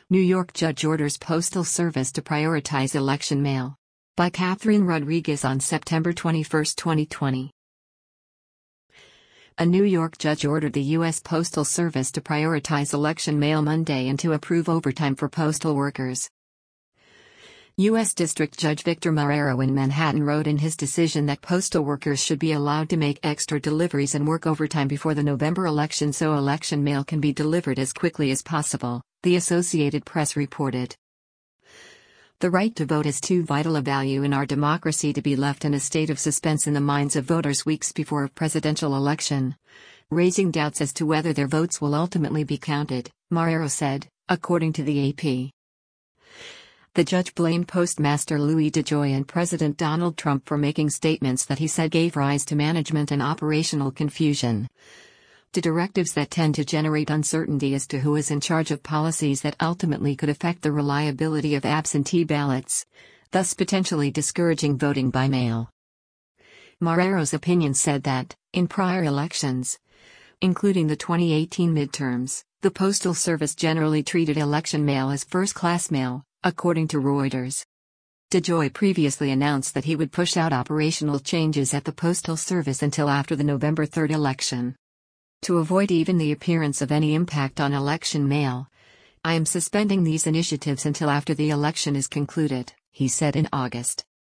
New York judge orders Postal Service to prioritize election mail. By Catherine Rodriguez on September 21, 2020. A New York judge ordered the U.S. Postal Service to prioritize election mail Monday and to approve overtime for postal workers. U.S. District Judge Victor Marrero in Manhattan wrote in his decision that postal workers should be allowed to make extra deliveries and work overtime before the November election so election mail can be delivered as quickly as possible, the Associated Press reported. The right to vote is too vital a value in our democracy to be left in a state of suspense in the minds of voters weeks before a presidential election, raising doubts as to whether their votes will ultimately be counted, Marrero said, according to the AP. The judge blamed Postmaster Louis DeJoy and President Donald Trump for making statements that he said gave rise to management and operational confusion, to directives that tend to generate uncertainty as to who is in charge of policies that ultimately could affect the reliability of absentee ballots, thus potentially discouraging voting by mail. Marrero's opinion said that, in prior elections, including the 2018 midterms, the Postal Service generally treated election mail as first-class mail, according to Reuters. DeJoy previously announced that he would push out operational changes at the Postal Service until after the November 3 election. To avoid even the appearance of any impact on election mail, I am suspending these initiatives until after the election is concluded, he said in August.